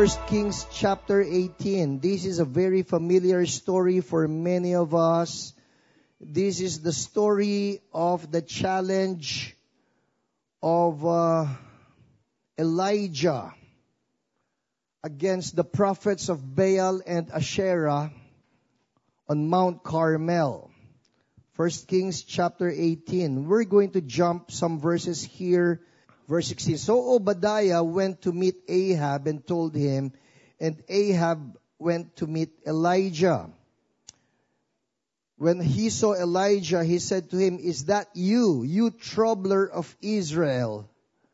First Kings chapter 18. This is a very familiar story for many of us. This is the story of the challenge of Elijah against the prophets of Baal and Asherah on Mount Carmel. First Kings chapter 18. We're going to jump some verses here. Verse 16. So Obadiah went to meet Ahab and told him, and Ahab went to meet Elijah. When he saw Elijah, he said to him, "Is that you, you troubler of Israel?"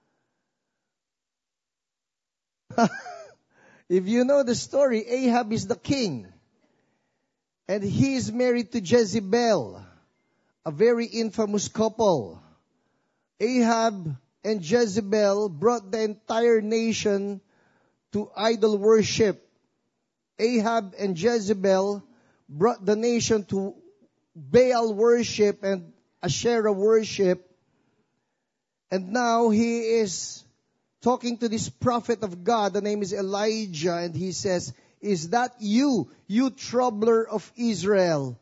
If you know the story, Ahab is the king. And he is married to Jezebel, a very infamous couple. Ahab and Jezebel brought the entire nation to idol worship. Ahab and Jezebel brought the nation to Baal worship and Asherah worship. And now he is talking to this prophet of God. The name is Elijah. And he says, "Is that you, you troubler of Israel?"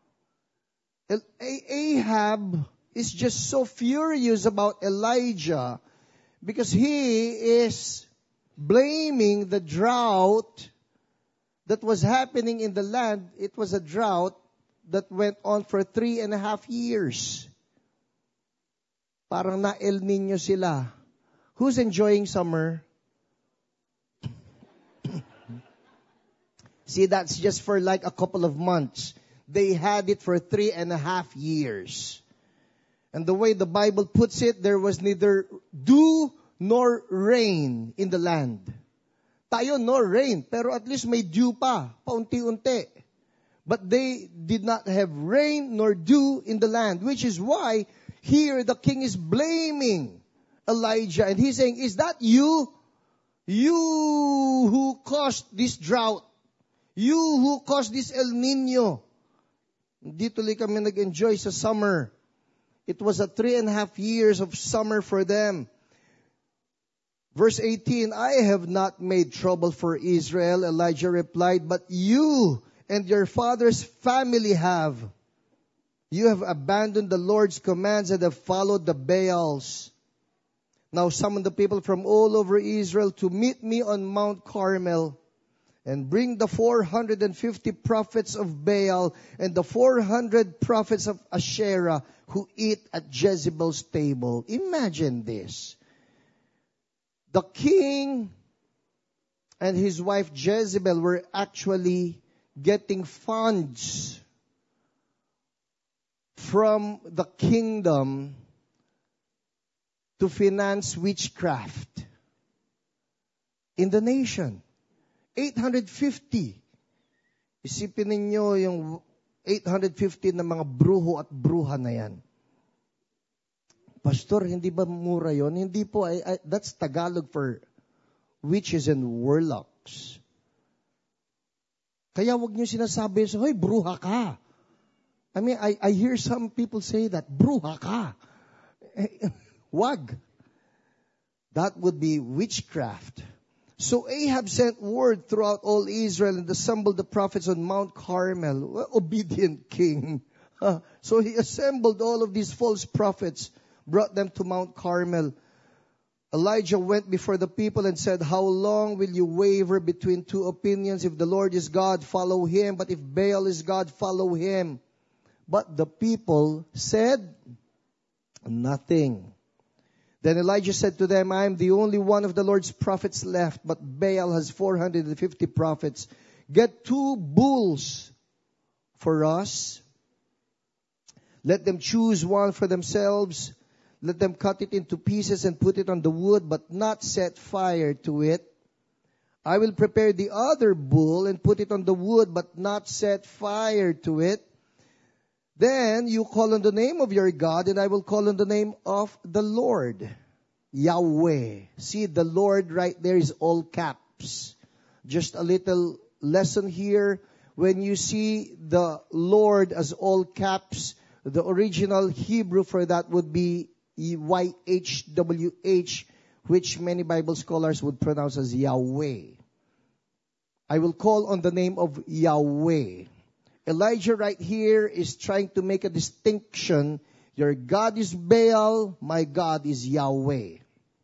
Ahab is just so furious about Elijah because he is blaming the drought that was happening in the land. It was a drought that went on for 3.5 years. Parang na El Nino sila. Who's enjoying summer? See, that's just for like a couple of months. They had it for 3.5 years. And the way the Bible puts it, there was neither dew nor rain in the land. Tayo, no rain, pero at least may dew pa, paunti-unti. But they did not have rain nor dew in the land, which is why here the king is blaming Elijah. And he's saying, "Is that you? You who caused this drought? You who caused this El Nino?" Hindi tuloy kami nag-enjoy sa summer. It was a 3.5 years of summer for them. Verse 18, "I have not made trouble for Israel," Elijah replied, "but you and your father's family have. You have abandoned the Lord's commands and have followed the Baals. Now summon the people from all over Israel to meet me on Mount Carmel. And bring the 450 prophets of Baal and the 400 prophets of Asherah who eat at Jezebel's table." Imagine this. The king and his wife Jezebel were actually getting funds from the kingdom to finance witchcraft in the nation. 850. Isipin ninyo yung 850 na mga bruho at bruha na yan. "Pastor, hindi ba mura yon?" Hindi po. That's Tagalog for witches and warlocks. Kaya wag niyo sinasabi, "Hoy, bruha ka." I mean, I hear some people say that, "Bruha ka." Wag. That would be witchcraft. So Ahab sent word throughout all Israel and assembled the prophets on Mount Carmel. Well, obedient king. So he assembled all of these false prophets, brought them to Mount Carmel. Elijah went before the people and said, "How long will you waver between two opinions? If the Lord is God, follow him. But if Baal is God, follow him." But the people said nothing. Then Elijah said to them, "I am the only one of the Lord's prophets left, but Baal has 450 prophets. Get 2 bulls for us. Let them choose one for themselves. Let them cut it into pieces and put it on the wood, but not set fire to it. I will prepare the other bull and put it on the wood, but not set fire to it. Then you call on the name of your God, and I will call on the name of the Lord." Yahweh. See, the Lord right there is all caps. Just a little lesson here. When you see the Lord as all caps, the original Hebrew for that would be YHWH, which many Bible scholars would pronounce as Yahweh. I will call on the name of Yahweh. Elijah right here is trying to make a distinction. Your God is Baal, my God is Yahweh.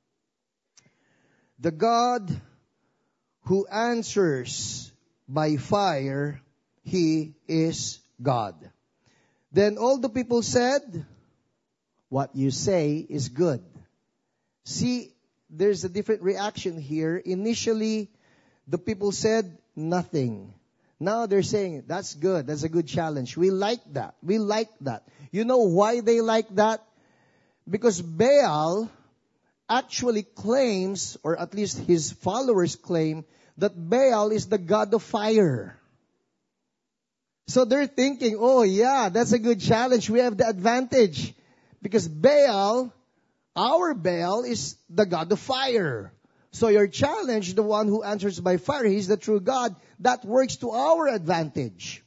The God who answers by fire, He is God. Then all the people said, what you say is good. See, there's a different reaction here. Initially, the people said nothing. Now they're saying, that's good. That's a good challenge. We like that. We like that. You know why they like that? Because Baal actually claims, or at least his followers claim, that Baal is the god of fire. So they're thinking, oh yeah, that's a good challenge. We have the advantage. Because Baal, our Baal, is the god of fire. So your challenge, the one who answers by fire, He's the true God, that works to our advantage.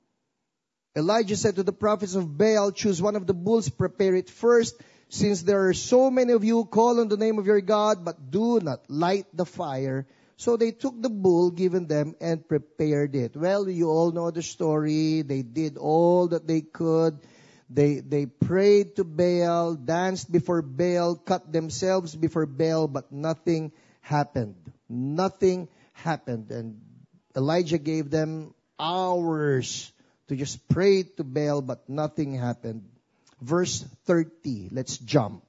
Elijah said to the prophets of Baal, choose one of the bulls, prepare it first, since there are so many of you, call on the name of your God, but do not light the fire. So they took the bull given them and prepared it. Well, you all know the story. They did all that they could. They prayed to Baal, danced before Baal, cut themselves before Baal, but nothing happened. Nothing happened. And Elijah gave them hours to just pray to Baal, but nothing happened. Verse 30, let's jump.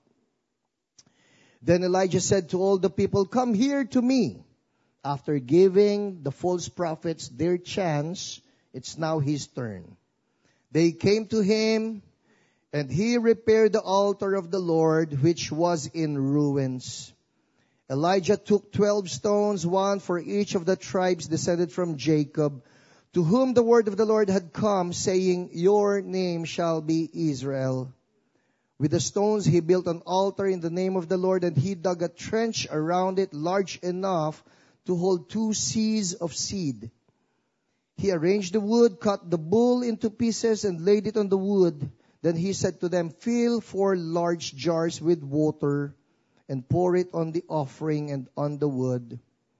Then Elijah said to all the people, come here to me. After giving the false prophets their chance, it's now his turn. They came to him, and he repaired the altar of the Lord, which was in ruins. Elijah took 12 stones, one for each of the tribes descended from Jacob, to whom the word of the Lord had come, saying, your name shall be Israel. With the stones he built an altar in the name of the Lord, and he dug a trench around it large enough to hold 2 seahs of seed. He arranged the wood, cut the bull into pieces, and laid it on the wood. Then he said to them, fill 4 large jars with water, and pour it on the offering and on the wood.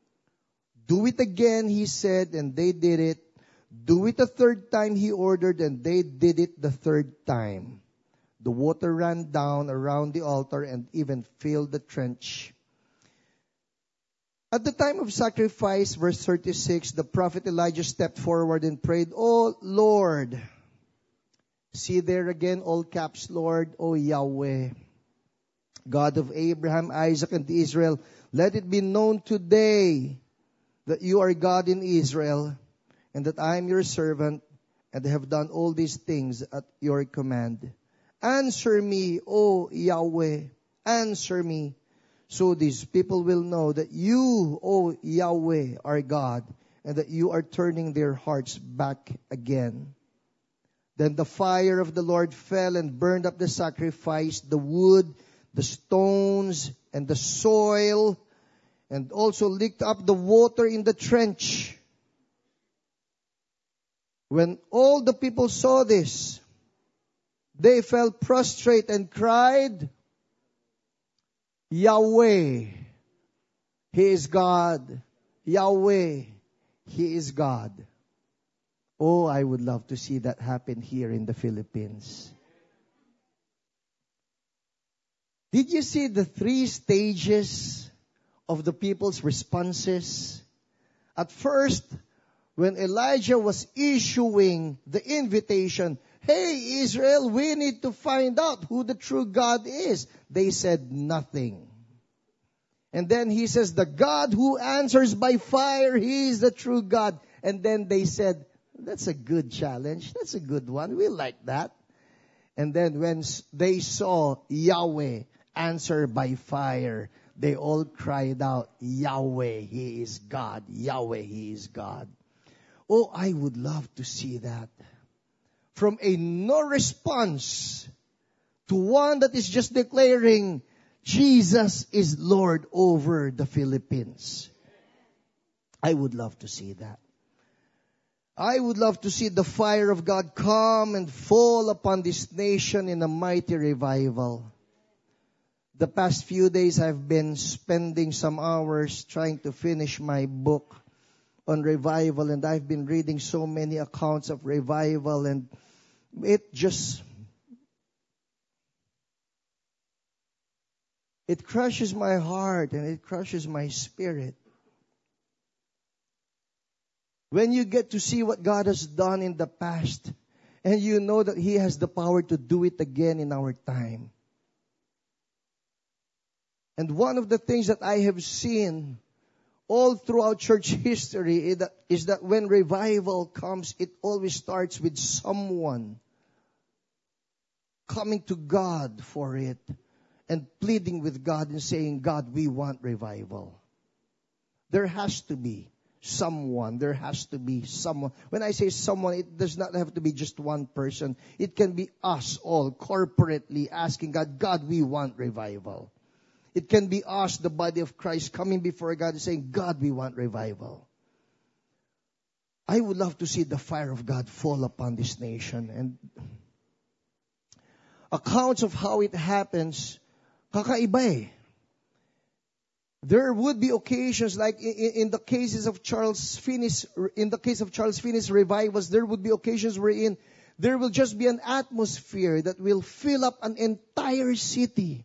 Do it again, he said, and they did it. Do it a 3rd time, he ordered, and they did it the 3rd time. The water ran down around the altar and even filled the trench. At the time of sacrifice, verse 36, the prophet Elijah stepped forward and prayed, oh Lord. See there again, all caps, Lord, oh Yahweh, God of Abraham, Isaac, and Israel, let it be known today that you are God in Israel, and that I am your servant, and have done all these things at your command. Answer me, O Yahweh, answer me, so these people will know that you, O Yahweh, are God, and that you are turning their hearts back again. Then the fire of the Lord fell and burned up the sacrifice, the wood, the stones, and the soil, and also licked up the water in the trench. When all the people saw this, they fell prostrate and cried, Yahweh, He is God. Yahweh, He is God. Oh, I would love to see that happen here in the Philippines. Did you see the 3 stages of the people's responses? At first, when Elijah was issuing the invitation, hey, Israel, we need to find out who the true God is. They said nothing. And then he says, the God who answers by fire, He is the true God. And then they said, that's a good challenge. That's a good one. We like that. And then when they saw Yahweh answer by fire, they all cried out, Yahweh, He is God. Yahweh, He is God. Oh, I would love to see that. From a no response to one that is just declaring, Jesus is Lord over the Philippines. I would love to see that. I would love to see the fire of God come and fall upon this nation in a mighty revival. The past few days I've been spending some hours trying to finish my book on revival, and I've been reading so many accounts of revival, and it crushes my heart and it crushes my spirit. When you get to see what God has done in the past, and you know that He has the power to do it again in our time. And one of the things that I have seen all throughout church history is that when revival comes, it always starts with someone coming to God for it and pleading with God and saying, God, we want revival. There has to be someone. There has to be someone. When I say someone, it does not have to be just one person. It can be us all corporately asking God, God, we want revival. It can be us, the body of Christ, coming before God and saying, God, we want revival. I would love to see the fire of God fall upon this nation. And accounts of how it happens, kakaiba eh. There would be occasions like in the cases of Charles Finney's revivals, there would be occasions wherein there will just be an atmosphere that will fill up an entire city.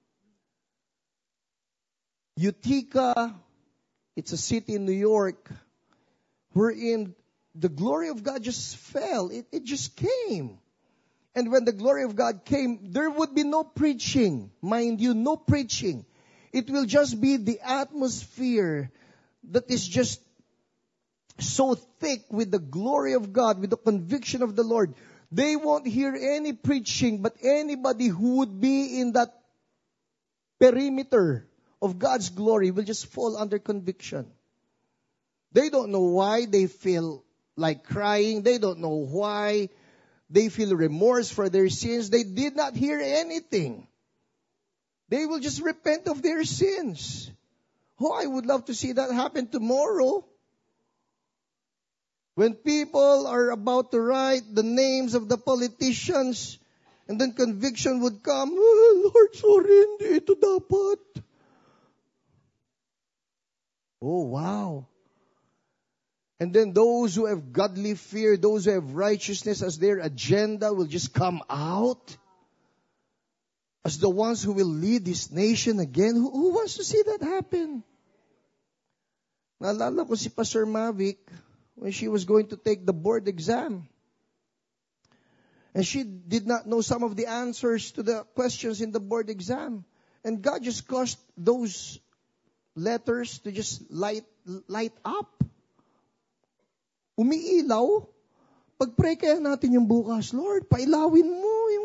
Utica, it's a city in New York, wherein the glory of God just fell. It just came. And when the glory of God came, there would be no preaching. Mind you, no preaching. It will just be the atmosphere that is just so thick with the glory of God, with the conviction of the Lord. They won't hear any preaching, but anybody who would be in that perimeter of God's glory will just fall under conviction. They don't know why they feel like crying. They don't know why they feel remorse for their sins. They did not hear anything. They will just repent of their sins. Oh, I would love to see that happen tomorrow. When people are about to write the names of the politicians, and then conviction would come, oh, Lord, sorry, hindi ito dapat. Oh, wow. And then those who have godly fear, those who have righteousness as their agenda will just come out as the ones who will lead this nation again. Who wants to see that happen? Naalala ko si Pastor Mavic when she was going to take the board exam. And she did not know some of the answers to the questions in the board exam. And God just caused those letters to just light up. Umiilaw. Pag-pray kaya natin yung bukas, Lord, pailawin mo yung...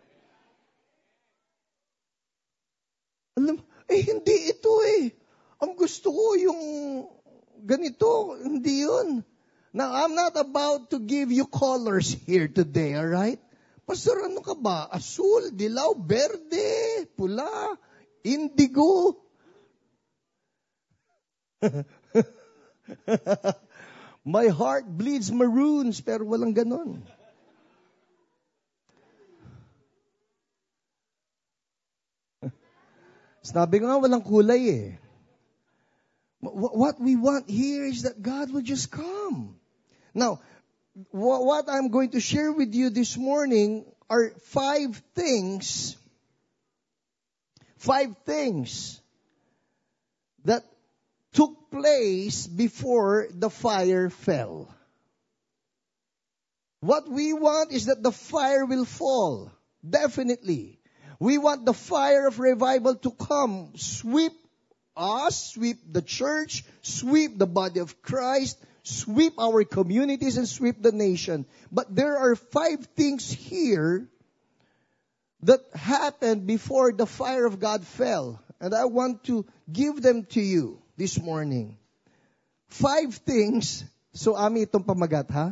Alam, hindi ito eh. Ang gusto ko yung ganito, hindi yun. Now, I'm not about to give you colors here today, alright? Pastor, ano ka ba? Asul, dilaw, berde, pula, indigo. My heart bleeds maroons, pero walang ganon. Sabi nga, walang kulay eh. What we want here is that God will just come. Now, what I'm going to share with you this morning are 5 things that took place before the fire fell. What we want is that the fire will fall. Definitely. We want the fire of revival to come, sweep us, sweep the church, sweep the body of Christ, sweep our communities, and sweep the nation. But there are 5 things here that happened before the fire of God fell. And I want to give them to you this morning. 5 things. So, Ami, itong pamagat, ha?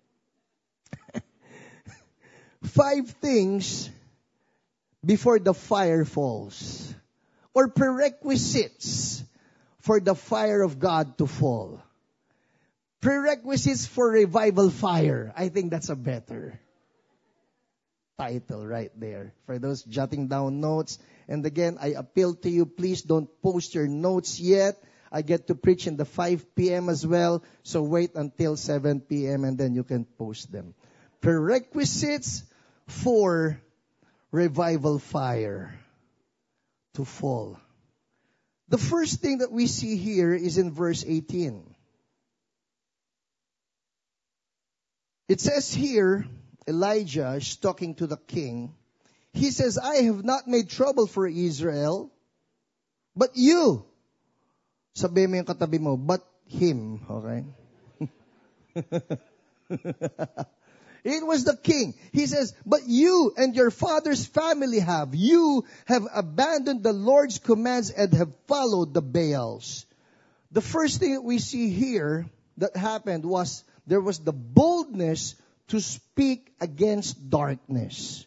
5 things before the fire falls. Or prerequisites for the fire of God to fall. Prerequisites for revival fire. I think that's a better title right there. For those jotting down notes. And again, I appeal to you, please don't post your notes yet. I get to preach in the 5 p.m. as well. So wait until 7 p.m. and then you can post them. Prerequisites for revival fire to fall. The first thing that we see here is in verse 18. It says here, Elijah is talking to the king. He says, I have not made trouble for Israel, but you. Sabi mo yung katabi mo, but him. Okay? It was the king. He says, but you and your father's family you have abandoned the Lord's commands and have followed the Baals. The first thing that we see here that happened was there was the boldness to speak against darkness.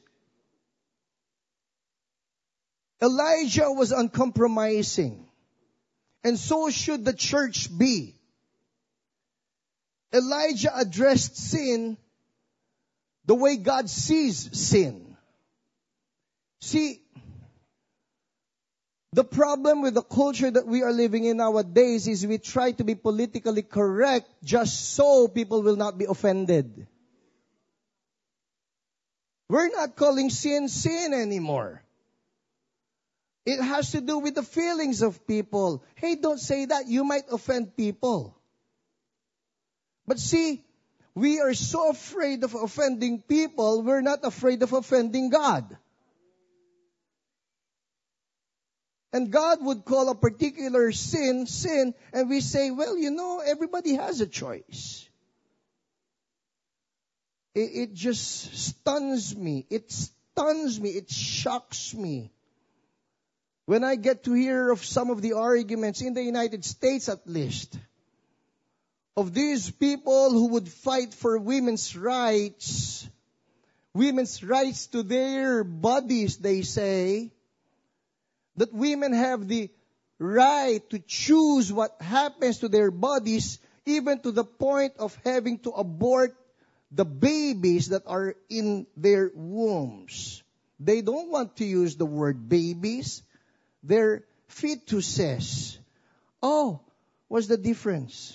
Elijah was uncompromising. And so should the church be. Elijah addressed sin the way God sees sin. See, the problem with the culture that we are living in nowadays is we try to be politically correct just so people will not be offended. We're not calling sin sin anymore. It has to do with the feelings of people. Hey, don't say that. You might offend people. But see, we are so afraid of offending people, we're not afraid of offending God. And God would call a particular sin, and we say, well, everybody has a choice. It just stuns me. It stuns me. It shocks me. When I get to hear of some of the arguments in the United States at least, of these people who would fight for women's rights to their bodies, they say, that women have the right to choose what happens to their bodies, even to the point of having to abort the babies that are in their wombs. They don't want to use the word babies. They're fetuses. Oh, what's the difference?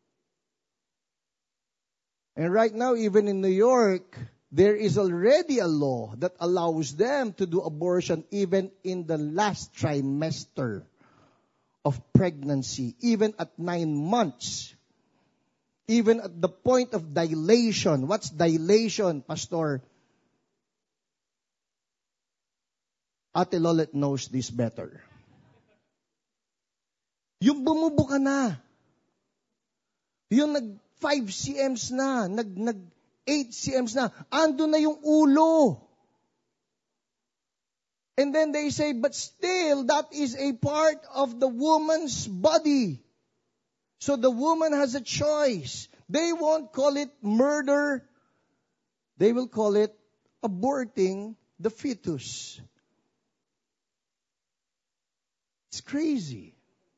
And right now, even in New York, there is already a law that allows them to do abortion even in the last trimester of pregnancy, even at 9 months, even at the point of dilation. What's dilation, Pastor? Ate Lolet knows this better. Yung bumubo ka na. Yung 5 cms na, 8 cms na, ando na yung ulo. And then they say, but still, that is a part of the woman's body. So the woman has a choice. They won't call it murder. They will call it aborting the fetus. It's crazy.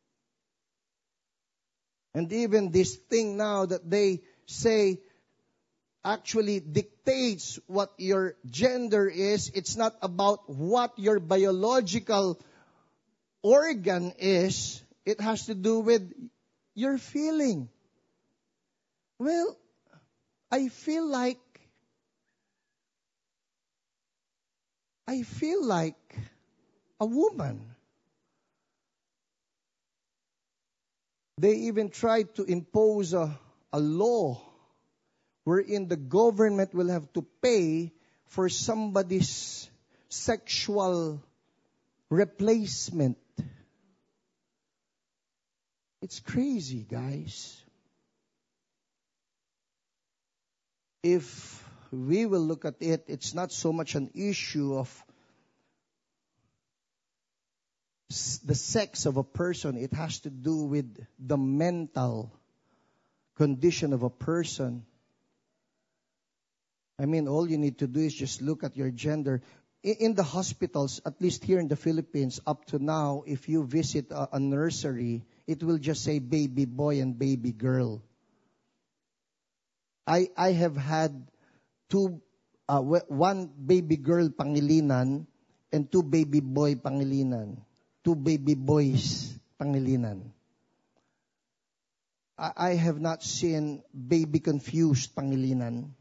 And even this thing now that they say actually dictates what your gender is. It's not about what your biological organ is. It has to do with your feeling. Well, I feel like a woman. They even tried to impose a law wherein the government will have to pay for somebody's sexual replacement. It's crazy, guys. If we will look at it, it's not so much an issue of the sex of a person. It has to do with the mental condition of a person. I mean, all you need to do is just look at your gender. In the hospitals, at least here in the Philippines, up to now, if you visit a nursery, it will just say baby boy and baby girl. I have had one baby girl Pangilinan and 2 baby boy Pangilinan. 2 baby boys Pangilinan. I have not seen baby confused Pangilinan.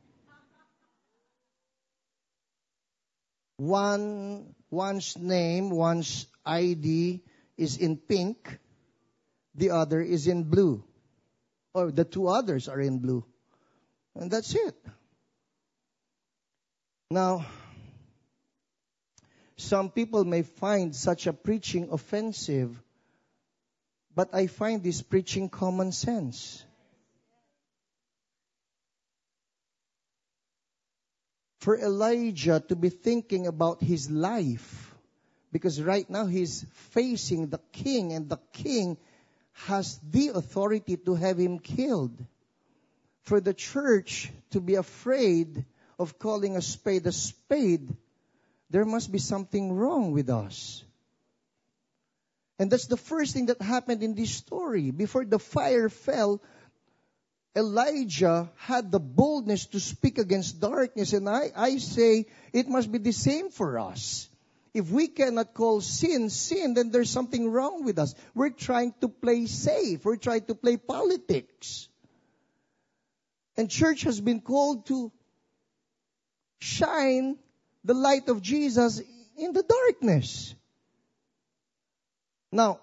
One's name, one's ID is in pink, the other is in blue. Or the two others are in blue. And that's it. Now, some people may find such a preaching offensive, but I find this preaching common sense. For Elijah to be thinking about his life, because right now he's facing the king, and the king has the authority to have him killed. For the church to be afraid of calling a spade, there must be something wrong with us. And that's the first thing that happened in this story. Before the fire fell, Elijah had the boldness to speak against darkness. And I say it must be the same for us. If we cannot call sin, then there's something wrong with us. We're trying to play safe. We're trying to play politics. And church has been called to shine the light of Jesus in the darkness. Now,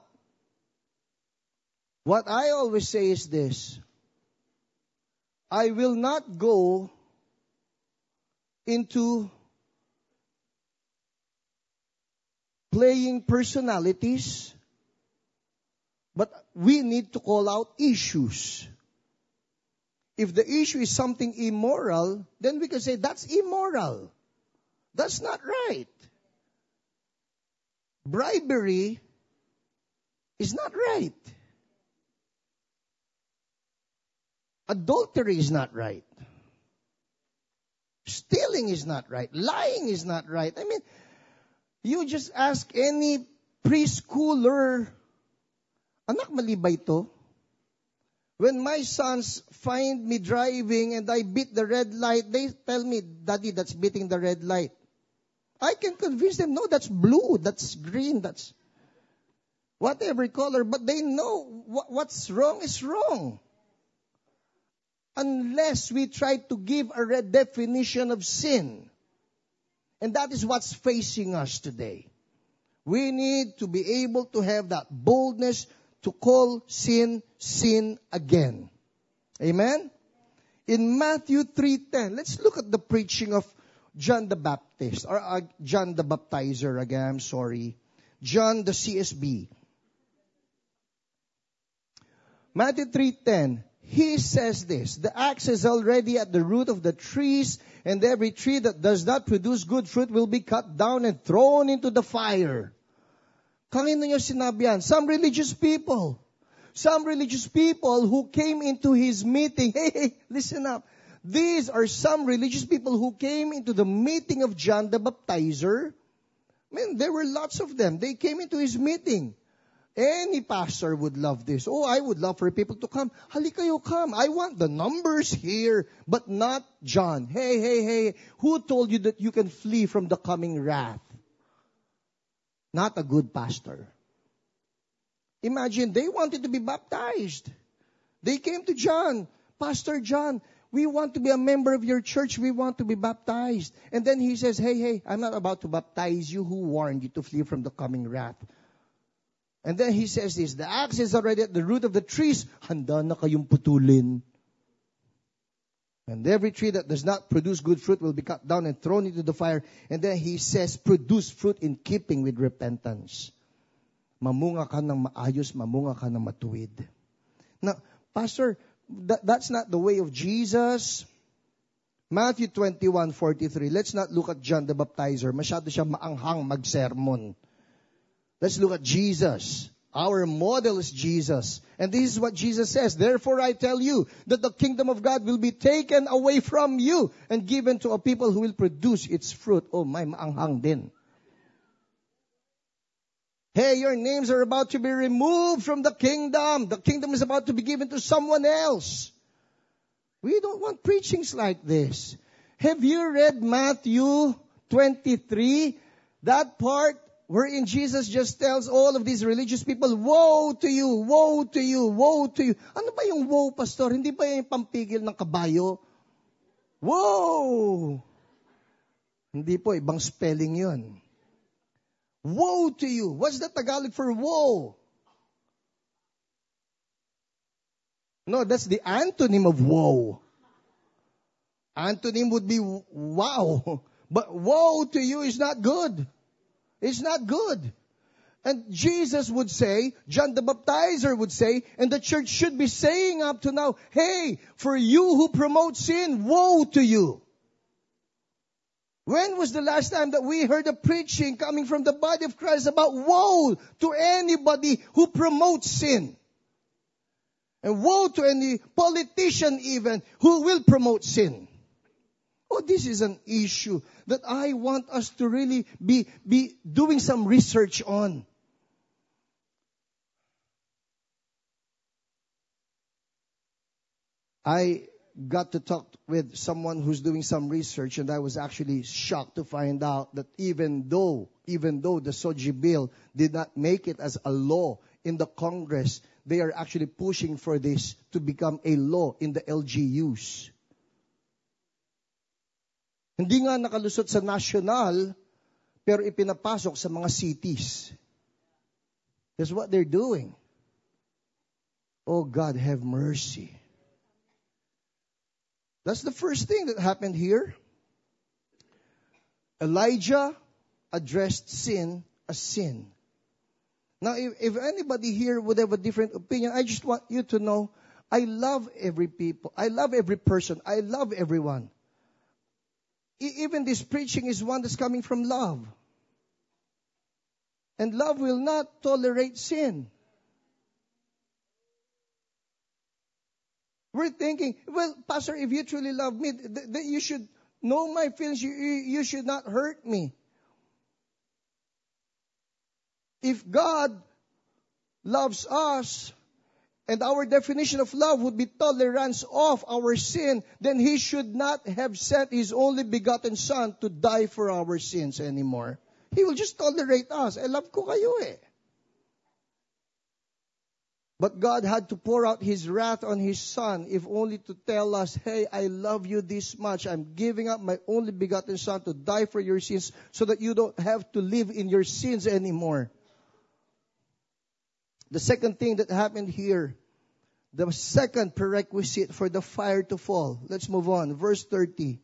what I always say is this. I will not go into playing personalities, but we need to call out issues. If the issue is something immoral, then we can say that's immoral. That's not right. Bribery is not right. Adultery is not right. Stealing is not right. Lying is not right. I mean, you just ask any preschooler, anak, mali ba ito? When my sons find me driving and I beat the red light, they tell me, Daddy, that's beating the red light. I can convince them, no, that's blue, that's green, that's whatever color. But they know what's wrong is wrong. Unless we try to give a redefinition of sin. And that is what's facing us today. We need to be able to have that boldness to call sin, sin again. Amen? In Matthew 3:10, let's look at the preaching of John the Baptist, or John the Baptizer again, I'm sorry. John the CSB. Matthew 3:10, he says this, the axe is already at the root of the trees, and every tree that does not produce good fruit will be cut down and thrown into the fire. Kanino niya sinabi yan? Some religious people. Some religious people who came into his meeting. Hey, listen up. These are some religious people who came into the meeting of John the Baptizer. Man, there were lots of them. They came into his meeting. Any pastor would love this. Oh, I would love for people to come. Halika kayo, come. I want the numbers here, but not John. Hey. Who told you that you can flee from the coming wrath? Not a good pastor. Imagine, they wanted to be baptized. They came to John. Pastor John, we want to be a member of your church. We want to be baptized. And then he says, hey, I'm not about to baptize you. Who warned you to flee from the coming wrath? And then he says this, the axe is already at the root of the trees. Handa na kayong putulin. And every tree that does not produce good fruit will be cut down and thrown into the fire. And then he says, produce fruit in keeping with repentance. Mamunga ka ng maayos, mamunga ka ng matuwid. Now, Pastor, that's not the way of Jesus. Matthew 21:43. Let's not look at John the Baptizer. Masyado siya maanghang mag-sermon. Let's look at Jesus. Our model is Jesus. And this is what Jesus says. Therefore I tell you that the kingdom of God will be taken away from you and given to a people who will produce its fruit. Oh my, maanghang din. Hey, your names are about to be removed from the kingdom. The kingdom is about to be given to someone else. We don't want preachings like this. Have you read Matthew 23? That part, wherein Jesus just tells all of these religious people, woe to you, woe to you, woe to you. Ano ba yung woe, pastor? Hindi ba yung pampigil ng kabayo? Woe! Hindi po, ibang spelling yun. Woe to you. What's the Tagalog for woe? No, that's the antonym of woe. Antonym would be wow. But woe to you is not good. It's not good. And Jesus would say, John the Baptizer would say, and the church should be saying up to now, hey, for you who promote sin, woe to you. When was the last time that we heard a preaching coming from the body of Christ about woe to anybody who promotes sin? And woe to any politician even who will promote sin. Oh, this is an issue that I want us to really be doing some research on. I got to talk with someone who's doing some research, and I was actually shocked to find out that even though the SOGI bill did not make it as a law in the Congress, they are actually pushing for this to become a law in the LGUs. Hindi nga nakalusot sa national, pero ipinapasok sa mga cities. That's what they're doing. Oh, God, have mercy. That's the first thing that happened here. Elijah addressed sin as sin. Now, if anybody here would have a different opinion, I just want you to know, I love every people. I love every person. I love everyone. Even this preaching is one that's coming from love. And love will not tolerate sin. We're thinking, well, Pastor, if you truly love me, you should know my feelings. You should not hurt me. If God loves us, and our definition of love would be tolerance of our sin, then He should not have sent His only begotten Son to die for our sins anymore. He will just tolerate us. Love ko kayo eh. But God had to pour out His wrath on His Son, if only to tell us, hey, I love you this much. I'm giving up my only begotten Son to die for your sins so that you don't have to live in your sins anymore. The second thing that happened here, the second prerequisite for the fire to fall. Let's move on. Verse 30.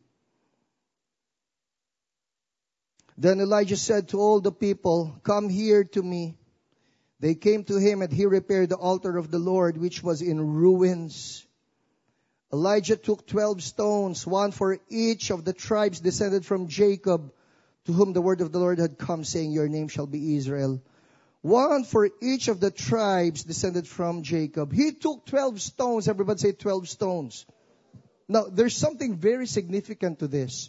Then Elijah said to all the people, come here to me. They came to him, and he repaired the altar of the Lord, which was in ruins. Elijah took 12 stones, one for each of the tribes descended from Jacob, to whom the word of the Lord had come, saying, your name shall be Israel. One for each of the tribes descended from Jacob. He took 12 stones. Everybody say 12 stones. Now, there's something very significant to this.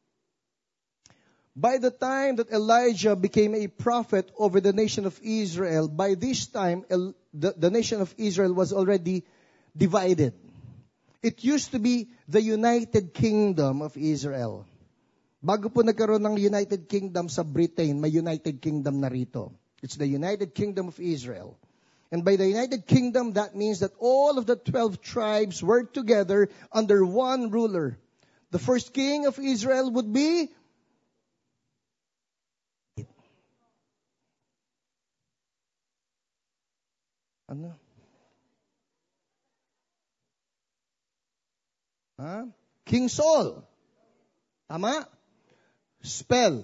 By the time that Elijah became a prophet over the nation of Israel, by this time, the nation of Israel was already divided. It used to be the United Kingdom of Israel. Bago po nagkaroon ng United Kingdom sa Britain, may United Kingdom na rito. It's the United Kingdom of Israel. And by the United Kingdom, that means that all of the 12 tribes were together under one ruler. The first king of Israel would be King Saul. Tama? Spell.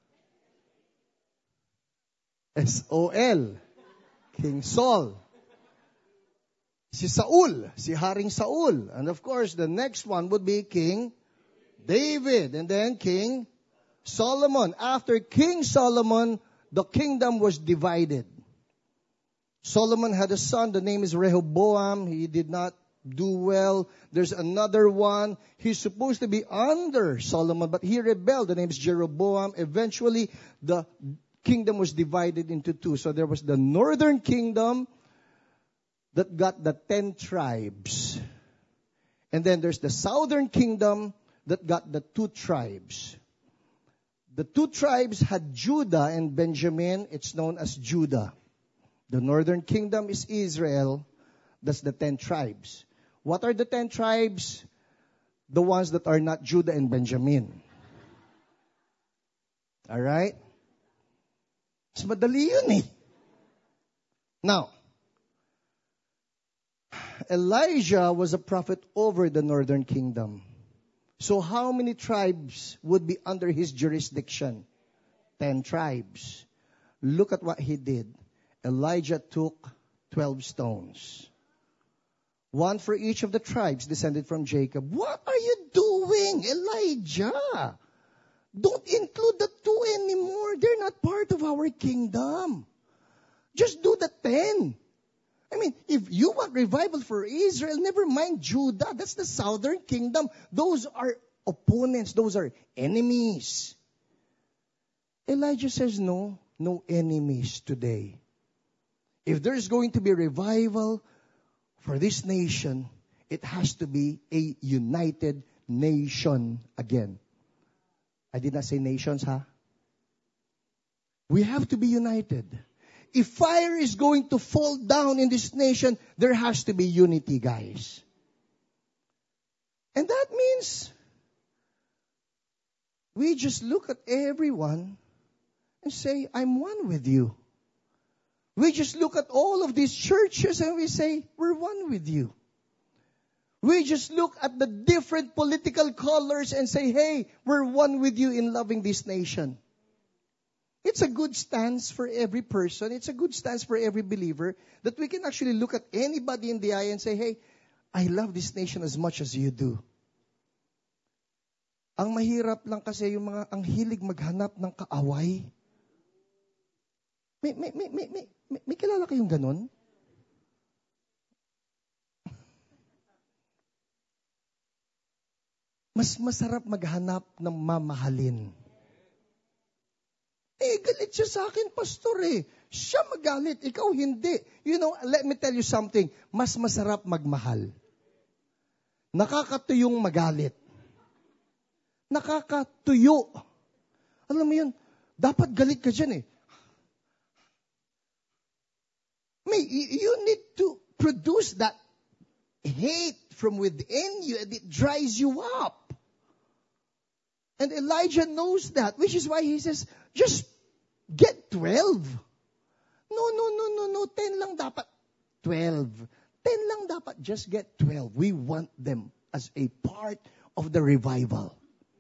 S-O-L. King Saul. Si Saul. Si Haring Saul. And of course, the next one would be King David. And then King Solomon. After King Solomon, the kingdom was divided. Solomon had a son. The name is Rehoboam. He did not do well. There's another one. He's supposed to be under Solomon, but he rebelled. The name is Jeroboam. Eventually, the kingdom was divided into two. So there was the northern kingdom that got the 10 tribes. And then there's the southern kingdom that got the 2 tribes. The two tribes had Judah and Benjamin. It's known as Judah. The northern kingdom is Israel. That's the 10 tribes. What are the 10 tribes? The ones that are not Judah and Benjamin. Alright? Mas madali yun eh. Now, Elijah was a prophet over the northern kingdom. So how many tribes would be under his jurisdiction? 10 tribes. Look at what he did. Elijah took 12 stones. One for each of the tribes descended from Jacob. What are you doing, Elijah? Don't include the 2 anymore. They're not part of our kingdom. Just do the 10. I mean, if you want revival for Israel, never mind Judah. That's the southern kingdom. Those are opponents. Those are enemies. Elijah says, no enemies today. If there's going to be revival for this nation, it has to be a united nation again. I did not say nations, huh? We have to be united. If fire is going to fall down in this nation, there has to be unity, guys. And that means we just look at everyone and say, I'm one with you. We just look at all of these churches and we say, we're one with you. We just look at the different political colors and say, hey, we're one with you in loving this nation. It's a good stance for every person. It's a good stance for every believer that we can actually look at anybody in the eye and say, hey, I love this nation as much as you do. Ang mahirap lang kasi yung mga ang hilig maghanap ng kaaway. May kilala kayong ganun? Mas masarap maghanap ng mamahalin. Galit siya sa akin, pastor eh. Siya magalit, ikaw hindi. You know, let me tell you something. Mas masarap magmahal. Nakakatuyong magalit. Nakakatuyo. Alam mo yun, dapat galit ka dyan eh. You need to produce that hate from within you and it dries you up. And Elijah knows that, which is why he says, just get 12. No. 10 lang dapat. 12. 10 lang dapat. Just get 12. We want them as a part of the revival.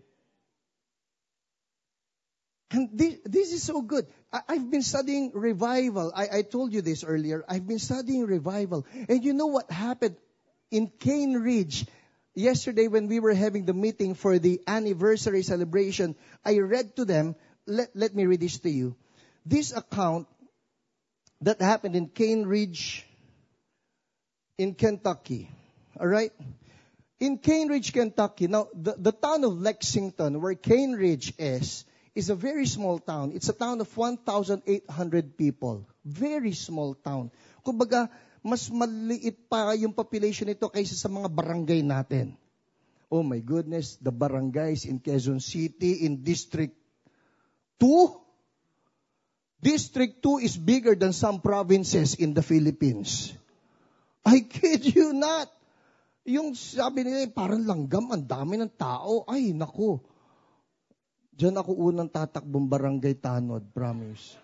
And this is so good. I've been studying revival. I told you this earlier. I've been studying revival. And you know what happened in Cane Ridge? Yesterday when we were having the meeting for the anniversary celebration, I read to them, let me read this to you. This account that happened in Cane Ridge in Kentucky. All right? In Cane Ridge, Kentucky. Now, the town of Lexington, where Cane Ridge is a very small town. It's a town of 1,800 people. Very small town. Kumbaga, mas maliit pa yung population nito kaysa sa mga barangay natin. Oh my goodness, the barangays in Quezon City, in District 2? District 2 is bigger than some provinces in the Philippines. I kid you not. Yung sabi nila, parang langgam, ang dami ng tao. Ay, naku. Diyan ako unang tatakbong barangay tanod, promise.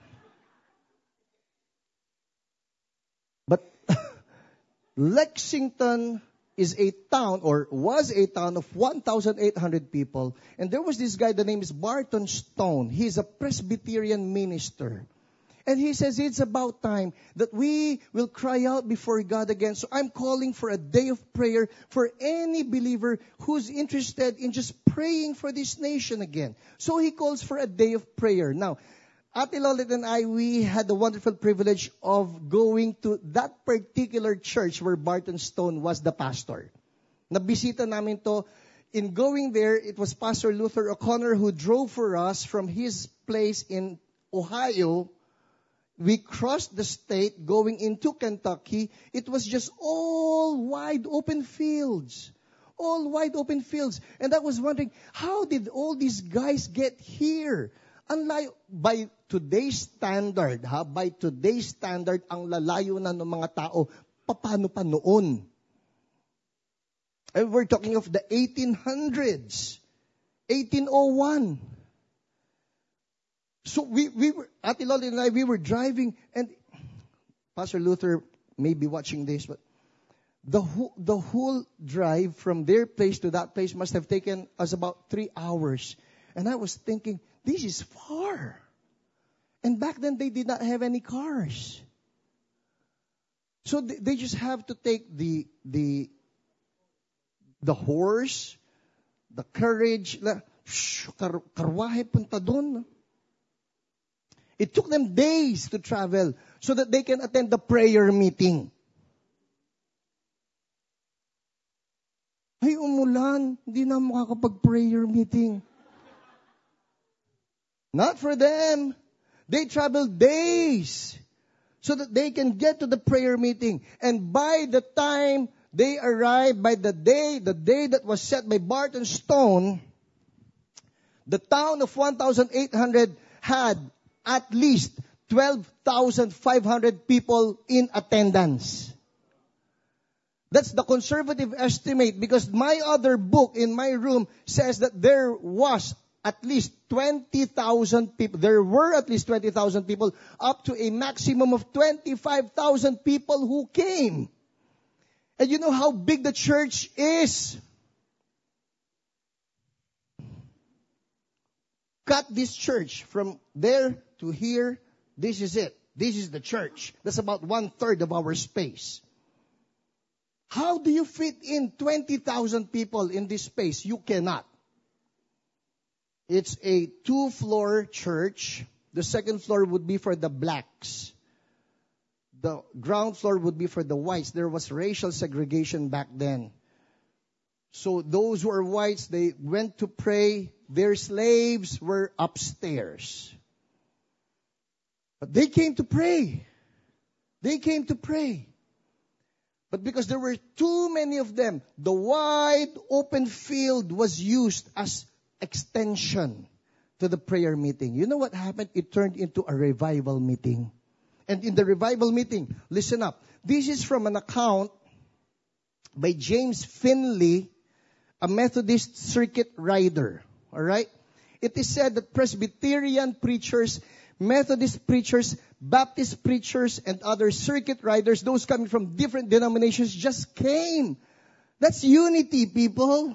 But Lexington is a town, or was a town of 1,800 people. And there was this guy, the name is Barton Stone. He's a Presbyterian minister. And he says it's about time that we will cry out before God again. So I'm calling for a day of prayer for any believer who's interested in just praying for this nation again. So he calls for a day of prayer. Now, Ate Lolit and I, we had the wonderful privilege of going to that particular church where Barton Stone was the pastor. Nabisita namin to. In going there, it was Pastor Luther O'Connor who drove for us from his place in Ohio. We crossed the state going into Kentucky. It was just all wide open fields. All wide open fields. And I was wondering, how did all these guys get here? Unlike, by today's standard, ang lalayo na ng mga tao, paano pa noon? And we're talking of the 1800s, 1801. So we were, Ate Loli and I, we were driving, and Pastor Luther may be watching this, but the whole drive from their place to that place must have taken us about 3 hours. And I was thinking, this is far. And back then, they did not have any cars. So they just have to take the horse, the carriage, karwahe punta doon. It took them days to travel so that they can attend the prayer meeting. Ay, umulan. Hindi na makakapag-prayer meeting. Not for them. They traveled days so that they can get to the prayer meeting. And by the time they arrived, by the day that was set by Barton Stone, the town of 1,800 had at least 12,500 people in attendance. That's the conservative estimate, because my other book in my room says that there was at least 20,000 people. There were at least 20,000 people, up to a maximum of 25,000 people who came. And you know how big the church is. Cut this church from there to here. This is it. This is the church. That's about 1/3 of our space. How do you fit in 20,000 people in this space? You cannot. It's a 2-floor church. The second floor would be for the blacks. The ground floor would be for the whites. There was racial segregation back then. So those who are whites, they went to pray. Their slaves were upstairs. But they came to pray. They came to pray. But because there were too many of them, the wide open field was used as extension to the prayer meeting. You know what happened? It turned into a revival meeting. And in the revival meeting, listen up. This is from an account by James Finley, a Methodist circuit rider. All right? It is said that Presbyterian preachers, Methodist preachers, Baptist preachers, and other circuit riders, those coming from different denominations, just came. That's unity, people.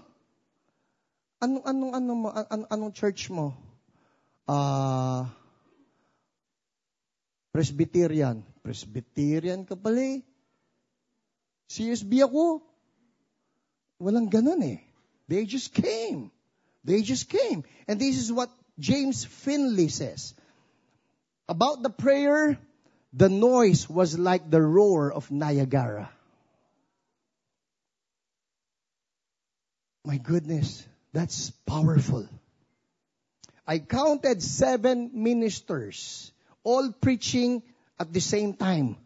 Anong church mo? Presbyterian. Presbyterian ka pala eh. CSB ako. Walang ganun eh. They just came. They just came. And this is what James Finley says. About the prayer, the noise was like the roar of Niagara. My goodness, that's powerful. I counted 7 ministers, all preaching at the same time.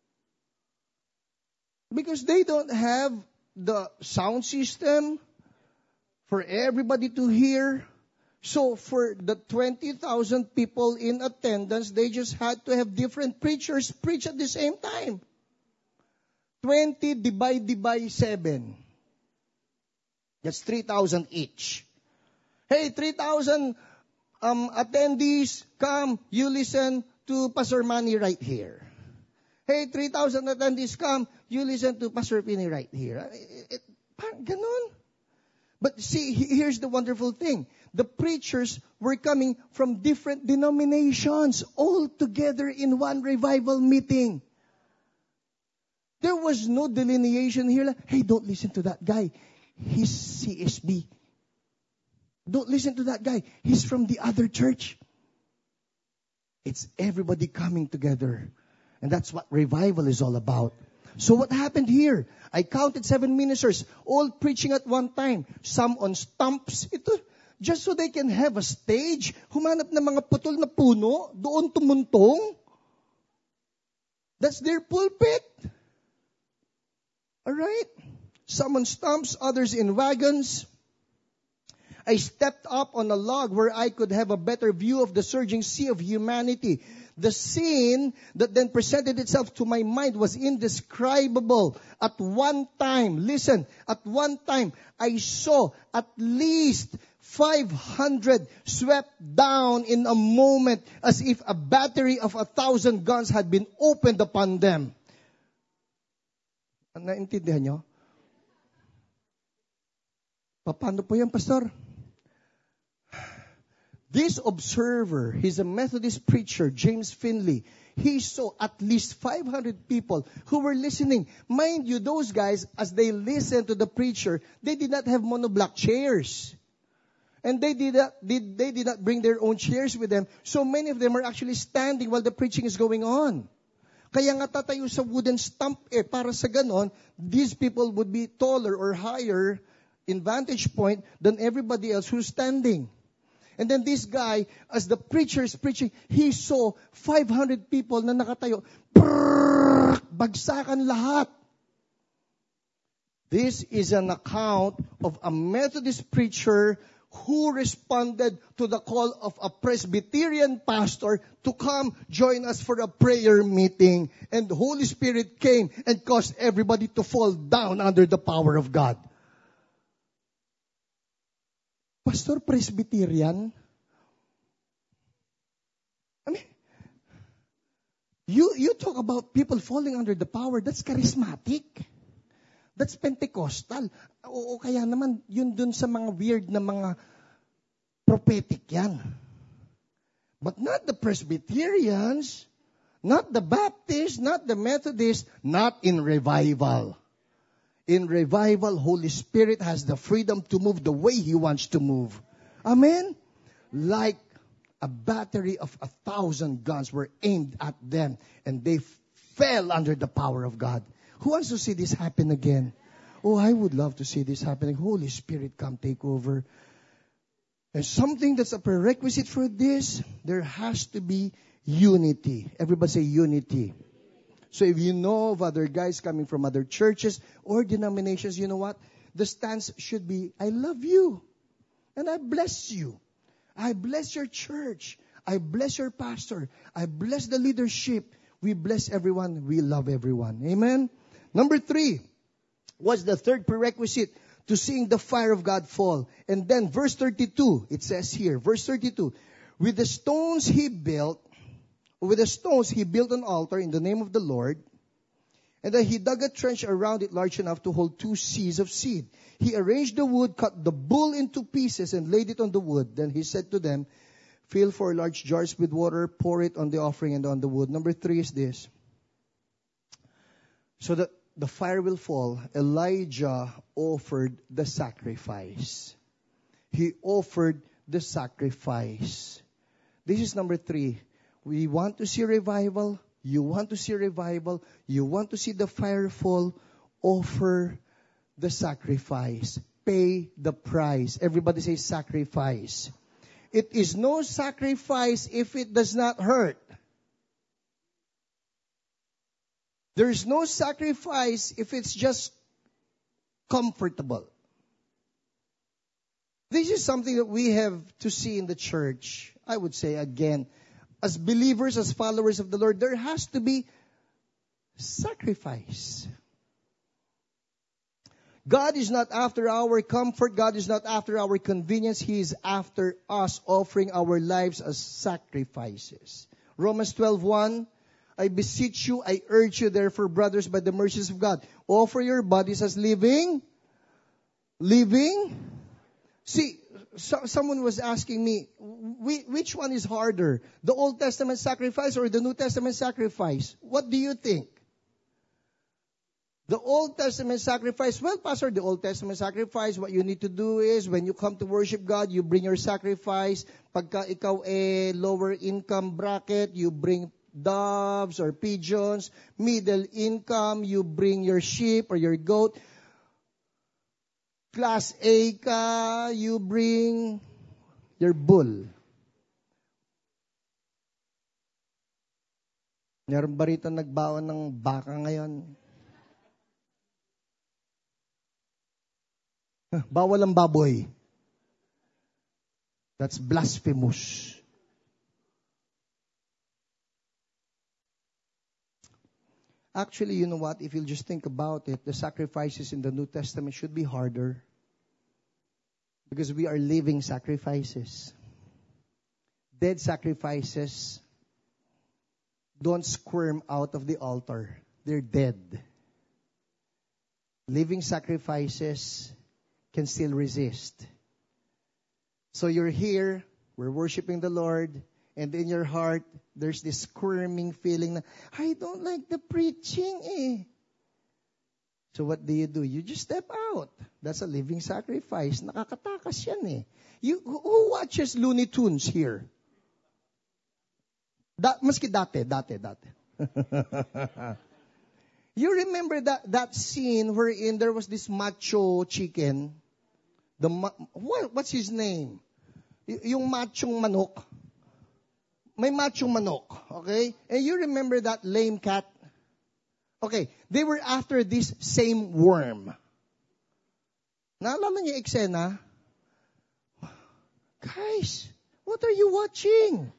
Because they don't have the sound system for everybody to hear. So for the 20,000 people in attendance, they just had to have different preachers preach at the same time. 20 divided by 7. That's 3,000 each. Hey, 3,000 attendees, come, you listen to Pastor Manny right here. Hey, 3,000 attendees, come, you listen to Pastor Pini right here. Ganon. But see, here's the wonderful thing. The preachers were coming from different denominations, all together in one revival meeting. There was no delineation here. Like, hey, don't listen to that guy. He's CSB. Don't listen to that guy. He's from the other church. It's everybody coming together. And that's what revival is all about. So what happened here? I counted 7 ministers, all preaching at one time. Some on stumps. Ito, just so they can have a stage. Humanap ng mga putol na puno, doon tumuntong. That's their pulpit. Alright? some on stumps, others in wagons. I stepped up on a log where I could have a better view of the surging sea of humanity. The scene that then presented itself to my mind was indescribable. At one time, listen, at one time, I saw at least 500 swept down in a moment as if a battery of 1,000 guns had been opened upon them. Naintindihan nyo? Paano po yan, Pastor? This observer, he's a Methodist preacher, James Finley. He saw at least 500 people who were listening. Mind you, those guys, as they listened to the preacher, they did not have monoblock chairs. And they did not bring their own chairs with them. So many of them are actually standing while the preaching is going on. Kaya nga tatayo sa wooden stump para sa ganon, these people would be taller or higher in vantage point than everybody else who's standing. And then this guy, as the preacher is preaching, he saw 500 people na nakatayo. Brrrr! Bagsakan lahat. This is an account of a Methodist preacher who responded to the call of a Presbyterian pastor to come join us for a prayer meeting. And the Holy Spirit came and caused everybody to fall down under the power of God. Pastor, Presbyterian? I mean, you talk about people falling under the power, that's charismatic. That's Pentecostal. O kaya naman, yun dun sa mga weird na mga prophetic yan. But not the Presbyterians, not the Baptists, not the Methodists, not in revival. In revival, Holy Spirit has the freedom to move the way He wants to move. Amen? Like a battery of 1,000 guns were aimed at them and they fell under the power of God. Who wants to see this happen again? Oh, I would love to see this happening. Holy Spirit, come take over. And something that's a prerequisite for this, there has to be unity. Everybody say unity. So if you know of other guys coming from other churches or denominations, you know what? The stance should be, I love you. And I bless you. I bless your church. I bless your pastor. I bless the leadership. We bless everyone. We love everyone. Amen? Number 3. What's the third prerequisite to seeing the fire of God fall? And then verse 32, it says here, verse 32, with the stones he built an altar in the name of the Lord, and then he dug a trench around it large enough to hold 2 seahs of seed. He arranged the wood, cut the bull into pieces, and laid it on the wood. Then he said to them, fill 4 large jars with water, pour it on the offering and on the wood. Number 3 is this. So that the fire will fall, Elijah offered the sacrifice. He offered the sacrifice. This is number 3. We want to see revival. You want to see revival. You want to see the fire fall. Offer the sacrifice. Pay the price. Everybody say sacrifice. It is no sacrifice if it does not hurt. There is no sacrifice if it's just comfortable. This is something that we have to see in the church. I would say again, as believers, as followers of the Lord, there has to be sacrifice. God is not after our comfort. God is not after our convenience. He is after us offering our lives as sacrifices. Romans 12:1. I beseech you, I urge you, therefore, brothers, by the mercies of God, offer your bodies as living. See, someone was asking me, which one is harder? The Old Testament sacrifice or the New Testament sacrifice? What do you think? The Old Testament sacrifice, well, Pastor, the Old Testament sacrifice, what you need to do is, when you come to worship God, you bring your sacrifice. Pagka ikaw lower income bracket, you bring doves or pigeons. Middle income, you bring your sheep or your goat. Class A ka, you bring your bull. Meron ba rito nagbaon ng baka ngayon? Bawal ang baboy. That's blasphemous. Actually, you know what? If you'll just think about it, the sacrifices in the New Testament should be harder. Because we are living sacrifices. Dead sacrifices don't squirm out of the altar. They're dead. Living sacrifices can still resist. So you're here, we're worshiping the Lord, and in your heart, there's this squirming feeling na, I don't like the preaching eh. So what do? You just step out. That's a living sacrifice. Nakakatakas yan eh. Who watches Looney Tunes here? Maski dati. You remember that scene wherein there was this macho chicken? What's his name? Yung machong manok. May machong manok, okay? And you remember that lame cat? Okay, they were after this same worm. Naalala niyo yung eksena? Guys, what are you watching?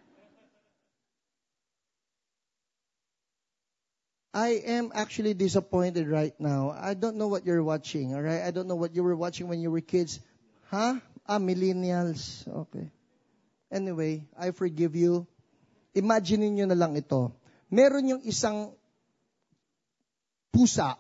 I am actually disappointed right now. I don't know what you're watching, all right? I don't know what you were watching when you were kids. Huh? Millennials. Okay. Anyway, I forgive you. Imagine niyo na lang ito. Meron yung isang pusa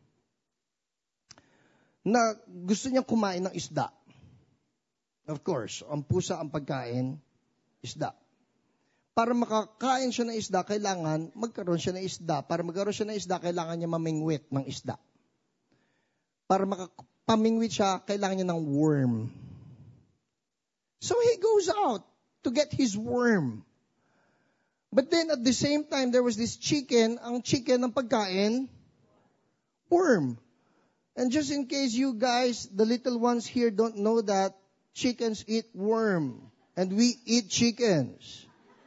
na gusto niyang kumain ng isda. Of course, ang pusa ang pagkain, isda. Para makakain siya ng isda, kailangan magkaroon siya ng isda. Para magkaroon siya ng isda, kailangan niya mamingwit ng isda. Para makapamingwit siya, kailangan niya ng worm. So he goes out to get his worm. But then at the same time, there was this chicken. Ang chicken ng pagkain, worm. And just in case you guys, the little ones here don't know that, chickens eat worm. And we eat chickens.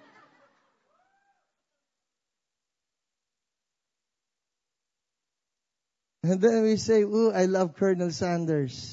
And then we say, ooh, I love Colonel Sanders.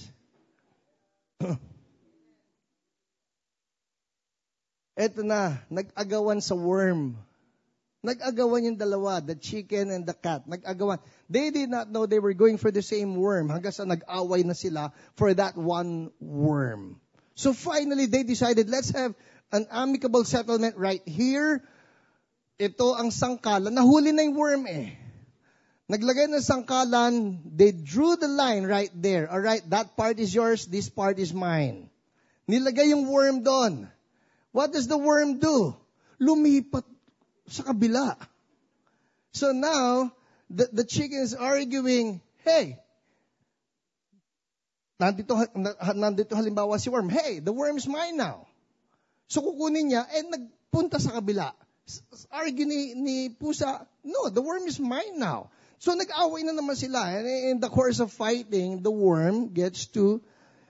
Eto na, nag-agawan sa worm. Nag-agawan yung dalawa, the chicken and the cat. Nag-agawan. They did not know they were going for the same worm hanggang sa nag-away na sila for that one worm. So finally, they decided, let's have an amicable settlement right here. Ito ang sangkalan. Nahuli na yung worm eh. Naglagay ng sangkalan, they drew the line right there. All right, that part is yours, this part is mine. Nilagay yung worm doon. What does the worm do? Lumipat sa kabila. So now, the chicken is arguing, hey, nandito halimbawa si worm, hey, the worm is mine now. So kukunin niya, nagpunta sa kabila. Argue ni pusa, no, the worm is mine now. So nag-away na naman sila. And in the course of fighting, the worm gets to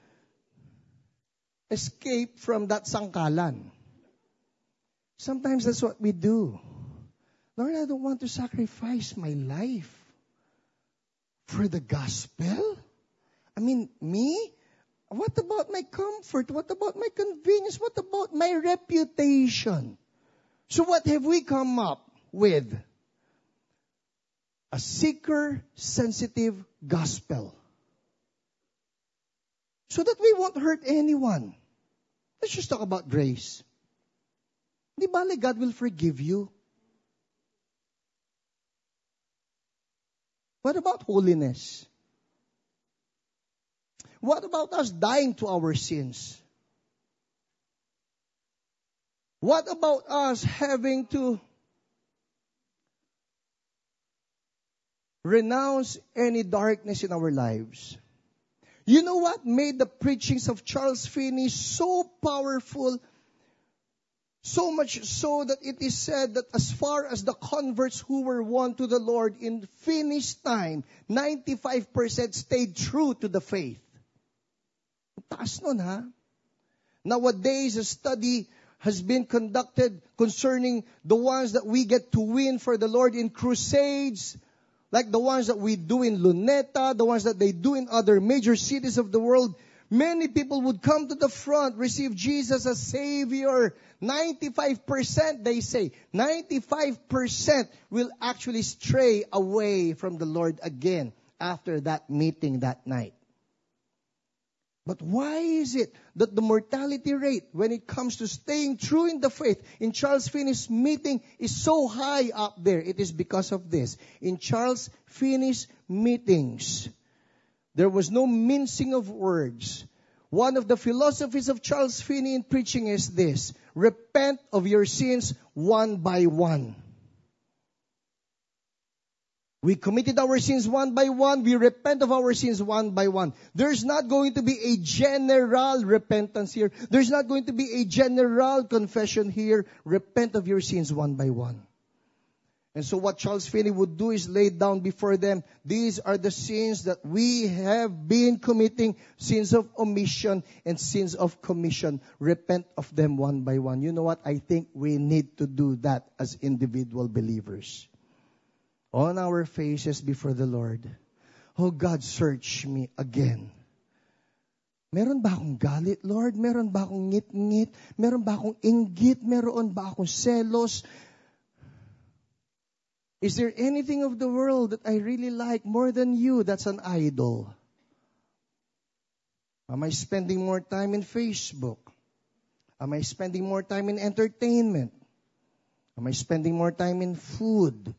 escape from that sangkalan. Sometimes that's what we do. Lord, I don't want to sacrifice my life for the gospel. I mean, me? What about my comfort? What about my convenience? What about my reputation? So what have we come up with? A seeker-sensitive gospel. So that we won't hurt anyone. Let's just talk about grace. Di bale, God will forgive you. What about holiness? What about us dying to our sins? What about us having to renounce any darkness in our lives? You know what made the preachings of Charles Finney so powerful? So much so that it is said that as far as the converts who were won to the Lord in Finney's time, 95% stayed true to the faith. Taas nun, ha? Nowadays, a study has been conducted concerning the ones that we get to win for the Lord in crusades. like the ones that we do in Luneta, the ones that they do in other major cities of the world, many people would come to the front, receive Jesus as Savior. 95%, they say, 95% will actually stray away from the Lord again after that meeting that night. But why is it that the mortality rate when it comes to staying true in the faith in Charles Finney's meeting is so high up there? It is because of this. In Charles Finney's meetings, there was no mincing of words. One of the philosophies of Charles Finney in preaching is this: repent of your sins one by one. We committed our sins one by one. We repent of our sins one by one. There's not going to be a general repentance here. There's not going to be a general confession here. Repent of your sins one by one. And so what Charles Finney would do is lay down before them, these are the sins that we have been committing, sins of omission and sins of commission. Repent of them one by one. You know what? I think we need to do that as individual believers. On our faces before the Lord. Oh God, search me again. Meron ba akong galit, Lord? Meron ba akong ngit-ngit? Meron ba akong inggit? Meron ba akong selos? Is there anything of the world that I really like more than you that's an idol? Am I spending more time in Facebook? Am I spending more time in entertainment? Am I spending more time in food?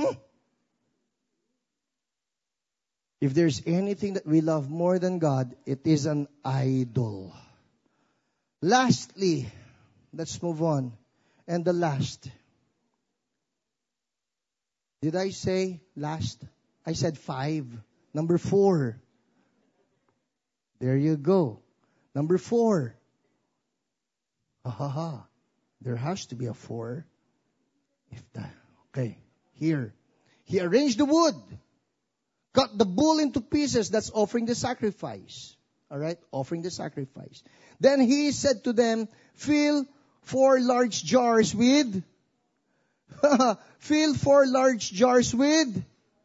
If there's anything that we love more than God, it is an idol. Lastly, let's move on. And the last. Did I say last? I said 5. Number 4. There you go. Number 4. There has to be a 4. Okay. Here. He arranged the wood. Cut the bull into pieces. That's offering the sacrifice. All right? Offering the sacrifice. Then he said to them, fill 4 large jars with... fill 4 large jars with...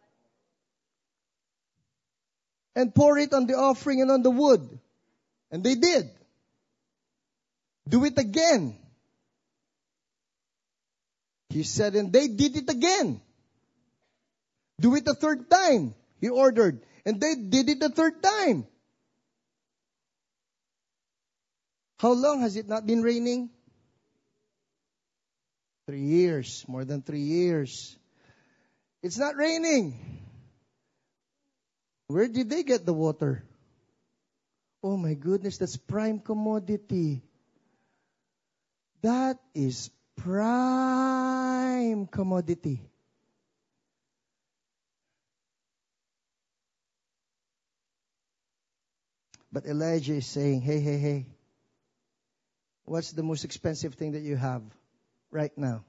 and pour it on the offering and on the wood. And they did. Do it again. He said, and they did it again. Do it a 3rd time. He ordered. And they did it a 3rd time. How long has it not been raining? 3 years. More than 3 years. It's not raining. Where did they get the water? Oh my goodness, that's prime commodity. That is prime commodity. But Elijah is saying, hey, what's the most expensive thing that you have right now?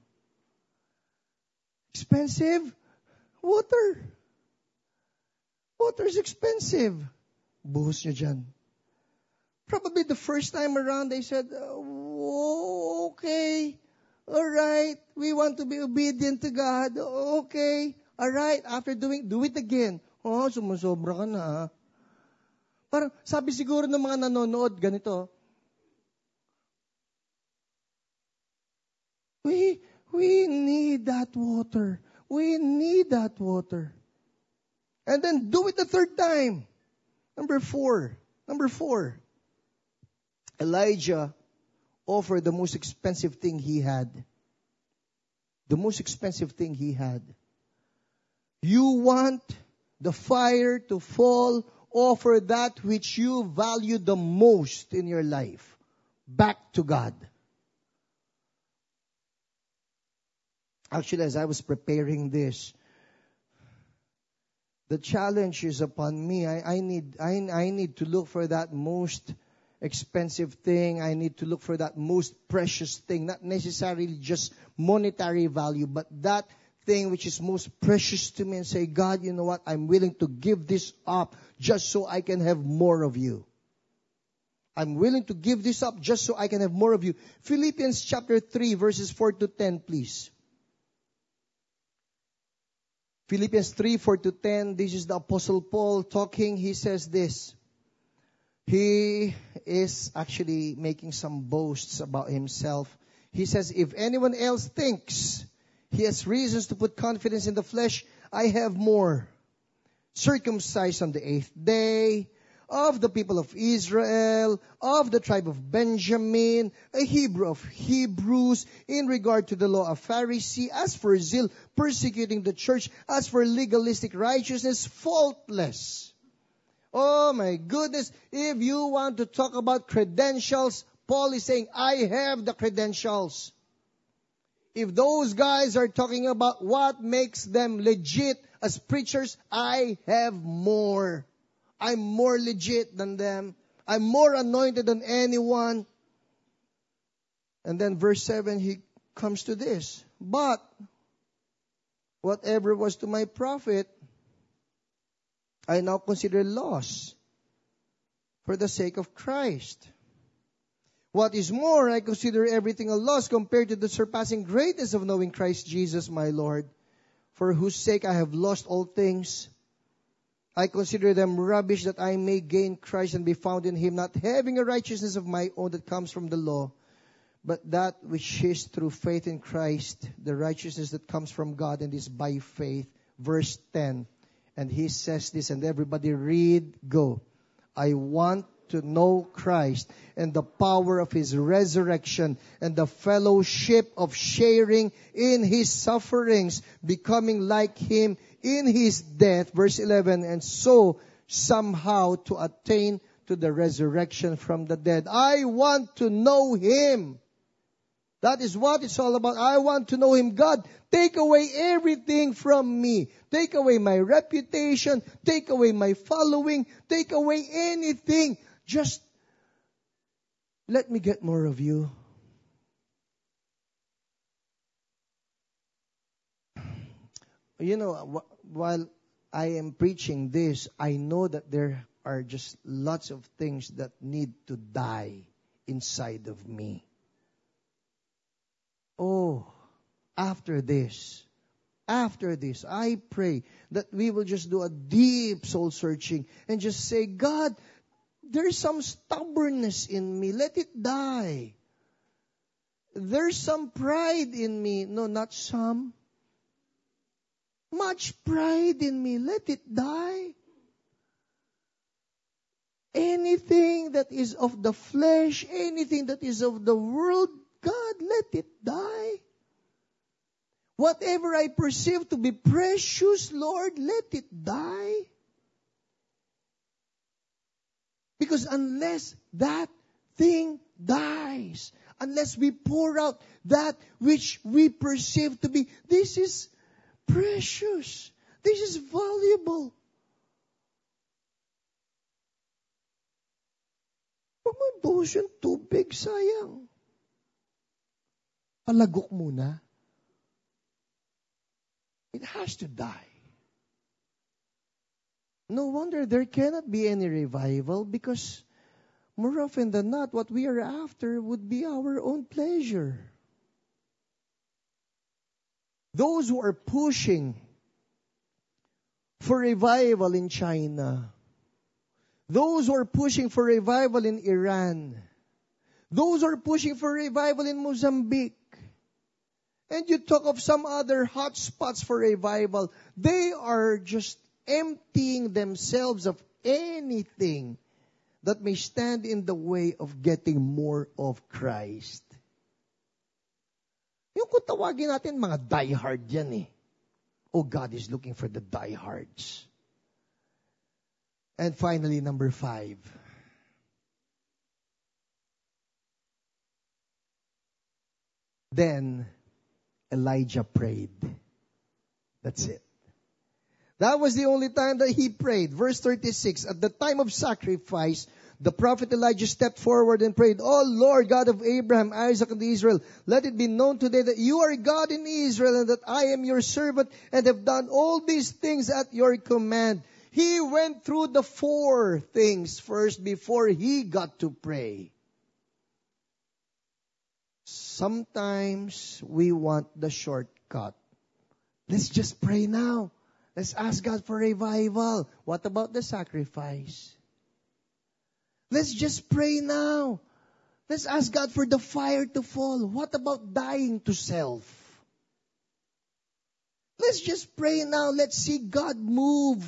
Expensive? Water. Water is expensive. Buhos nyo dyan. Probably the first time around, they said, oh, okay, all right, we want to be obedient to God. Okay, all right, after do it again. Oh, sumusobra ka na. Parang sabi siguro ng mga nanonood, ganito, we need that water. We need that water. And then do it the 3rd time. Number 4. Elijah offered the most expensive thing he had. The most expensive thing he had. You want the fire to fall, offer that which you value the most in your life back to God. Actually, as I was preparing this, the challenge is upon me. I need to look for that most expensive thing. I need to look for that most precious thing. Not necessarily just monetary value, but that thing which is most precious to me, and say, God, you know what? I'm willing to give this up just so I can have more of you. I'm willing to give this up just so I can have more of you. Philippians chapter 3, verses 4 to 10, please. Philippians 3:4-10, this is the Apostle Paul talking. He says this. He is actually making some boasts about himself. He says, if anyone else thinks he has reasons to put confidence in the flesh, I have more. Circumcised on the 8th day, of the people of Israel, of the tribe of Benjamin, a Hebrew of Hebrews, in regard to the law of Pharisee, as for zeal, persecuting the church, as for legalistic righteousness, faultless. Oh my goodness, if you want to talk about credentials, Paul is saying, I have the credentials. If those guys are talking about what makes them legit as preachers, I have more. I'm more legit than them. I'm more anointed than anyone. And then verse 7, he comes to this. But whatever was to my profit, I now consider loss for the sake of Christ. What is more, I consider everything a loss compared to the surpassing greatness of knowing Christ Jesus my Lord, for whose sake I have lost all things. I consider them rubbish that I may gain Christ and be found in Him, not having a righteousness of my own that comes from the law, but that which is through faith in Christ, the righteousness that comes from God and is by faith. Verse 10. And he says this, and everybody read, go. I want to know Christ and the power of His resurrection and the fellowship of sharing in His sufferings, becoming like Him in His death. Verse 11, and so somehow to attain to the resurrection from the dead. I want to know Him. That is what it's all about. I want to know Him. God, take away everything from me. Take away my reputation. Take away my following. Take away anything. Just let me get more of you. You know, while I am preaching this, I know that there are just lots of things that need to die inside of me. Oh, after this, I pray that we will just do a deep soul searching and just say, God, there's some stubbornness in me. Let it die. There's some pride in me. No, not some. Much pride in me. Let it die. Anything that is of the flesh, anything that is of the world, God, let it die. Whatever I perceive to be precious, Lord, let it die. Because unless that thing dies, unless we pour out that which we perceive to be, this is precious, this is valuable. Huwag mo ibuhos yung tubig, sayang. Palagok muna. It has to die. No wonder there cannot be any revival, because more often than not, what we are after would be our own pleasure. Those who are pushing for revival in China, those who are pushing for revival in Iran, those who are pushing for revival in Mozambique, and you talk of some other hot spots for revival, they are just emptying themselves of anything that may stand in the way of getting more of Christ. Yung kung tawagin natin, mga diehard yan eh. Oh, God is looking for the diehards. And finally, number 5. Then Elijah prayed. That's it. That was the only time that he prayed. Verse 36, at the time of sacrifice, the prophet Elijah stepped forward and prayed, "Oh Lord, God of Abraham, Isaac, and Israel, let it be known today that you are God in Israel and that I am your servant and have done all these things at your command." He went through the 4 things first before he got to pray. Sometimes we want the shortcut. Let's just pray now. Let's ask God for revival. What about the sacrifice? Let's just pray now. Let's ask God for the fire to fall. What about dying to self? Let's just pray now. Let's see God move.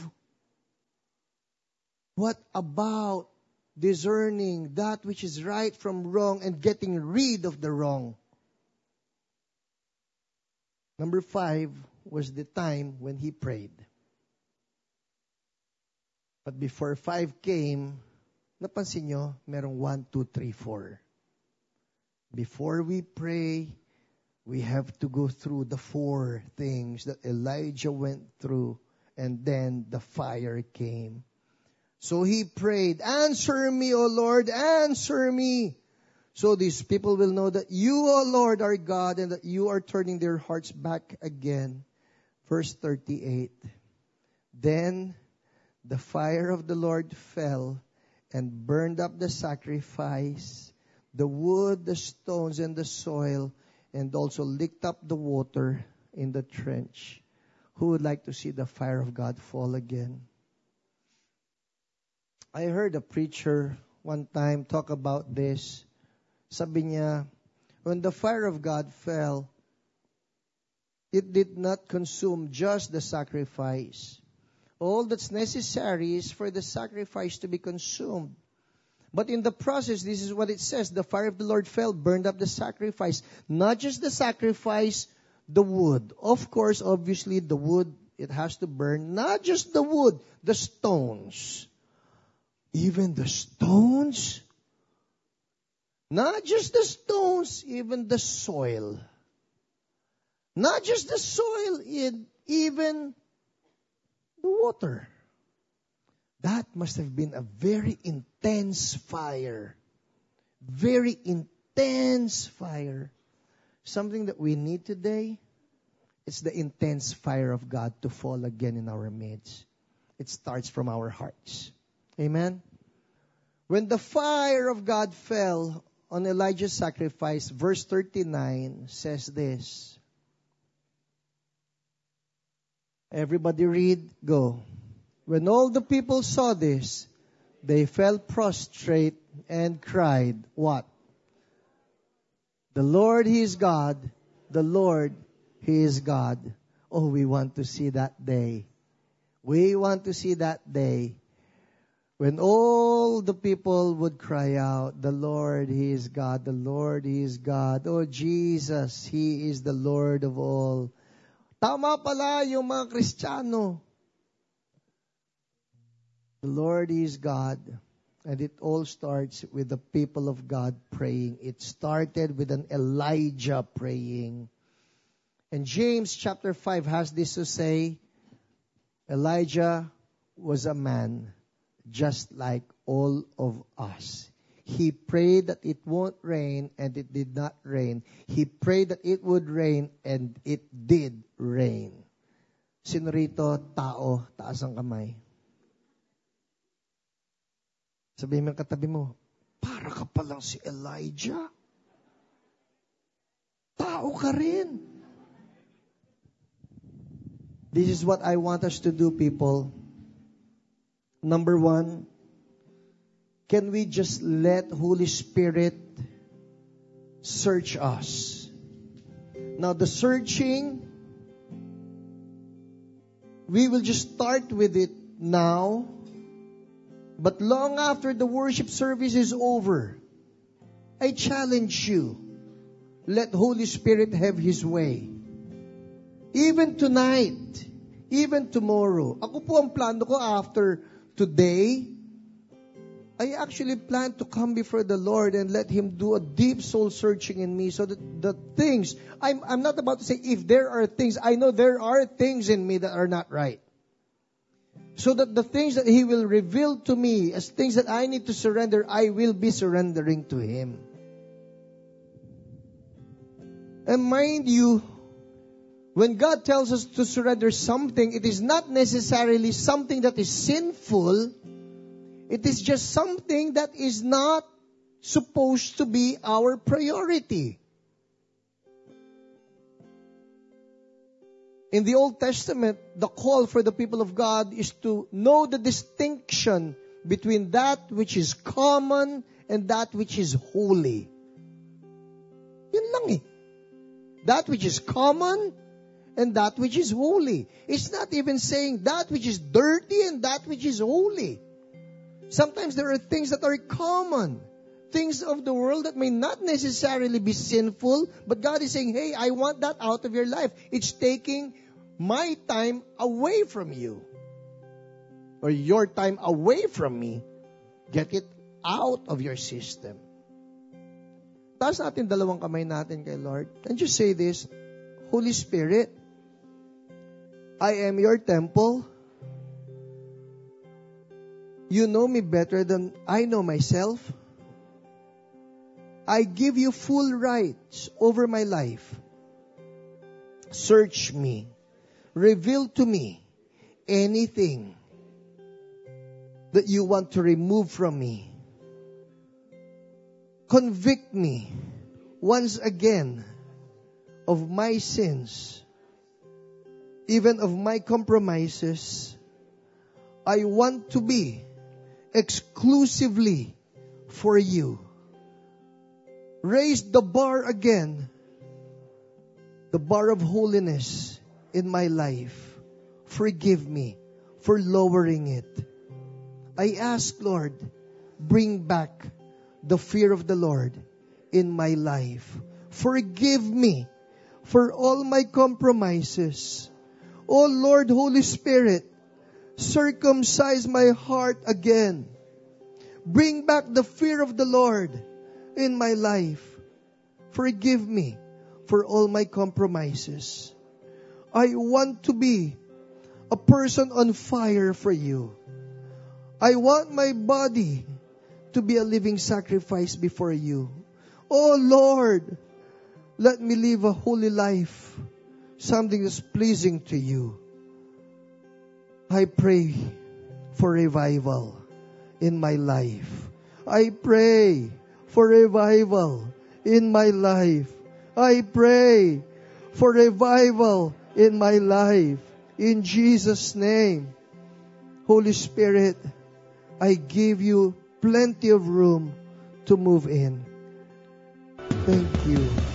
What about discerning that which is right from wrong and getting rid of the wrong? Number 5 was the time when he prayed. But before 5 came, napansin nyo, merong 1, 2, 3, 4. Before we pray, we have to go through the 4 things that Elijah went through, and then the fire came. So he prayed, answer me, O Lord, answer me. So these people will know that you, O Lord, are God, and that you are turning their hearts back again. Verse 38. Then the fire of the Lord fell and burned up the sacrifice, the wood, the stones, and the soil, and also licked up the water in the trench. Who would like to see the fire of God fall again? I heard a preacher one time talk about this. Sabi niya, when the fire of God fell, it did not consume just the sacrifice. All that's necessary is for the sacrifice to be consumed. But in the process, this is what it says, the fire of the Lord fell, burned up the sacrifice. Not just the sacrifice, the wood. Of course, obviously, the wood, it has to burn. Not just the wood, the stones. Even the stones. Not just the stones, even the soil. Not just the soil, even the water. That must have been a very intense fire. Very intense fire. Something that we need today, it's the intense fire of God to fall again in our midst. It starts from our hearts. Amen? When the fire of God fell on Elijah's sacrifice, verse 39 says this. Everybody read, go. When all the people saw this, they fell prostrate and cried, what? The Lord, He is God. The Lord, He is God. Oh, we want to see that day. We want to see that day when all the people would cry out, the Lord, He is God. The Lord, He is God. Oh, Jesus, He is the Lord of all. Tama pala yung mga Kristiyano. The Lord is God. And it all starts with the people of God praying. It started with an Elijah praying. And James chapter 5 has this to say, Elijah was a man just like all of us. He prayed that it won't rain, and it did not rain. He prayed that it would rain, and it did rain. Sino rito, tao, taas ang kamay. Sabihin mo katabi mo, para ka palang si Elijah. Tao ka rin. This is what I want us to do, people. Number 1, can we just let Holy Spirit search us? Now, the searching, we will just start with it now. But long after the worship service is over, I challenge you, let Holy Spirit have His way. Even tonight, even tomorrow. Ako po ang plano ko after today, I actually plan to come before the Lord and let Him do a deep soul searching in me so that the things, I'm not about to say if there are things, I know there are things in me that are not right. So that the things that He will reveal to me as things that I need to surrender, I will be surrendering to Him. And mind you, when God tells us to surrender something, it is not necessarily something that is sinful. It is just something that is not supposed to be our priority. In the Old Testament, the call for the people of God is to know the distinction between that which is common and that which is holy. Yun lang eh. That which is common and that which is holy. It's not even saying that which is dirty and that which is holy. Sometimes there are things that are common. Things of the world that may not necessarily be sinful, but God is saying, hey, I want that out of your life. It's taking my time away from you. Or your time away from me. Get it out of your system. Taas natin dalawang kamay natin kay Lord. And just say this, Holy Spirit, I am your temple. You know me better than I know myself. I give you full rights over my life. Search me. Reveal to me anything that you want to remove from me. Convict me once again of my sins, even of my compromises. I want to be exclusively for you. Raise the bar again, the bar of holiness in my life. Forgive me for lowering it. I ask, Lord, bring back the fear of the Lord in my life. Forgive me for all my compromises. Oh Lord, Holy Spirit, circumcise my heart again. Bring back the fear of the Lord in my life. Forgive me for all my compromises. I want to be a person on fire for you. I want my body to be a living sacrifice before you. Oh Lord, let me live a holy life, something that's pleasing to you. I pray for revival in my life. I pray for revival in my life. I pray for revival in my life. In Jesus' name. Holy Spirit, I give you plenty of room to move in. Thank you.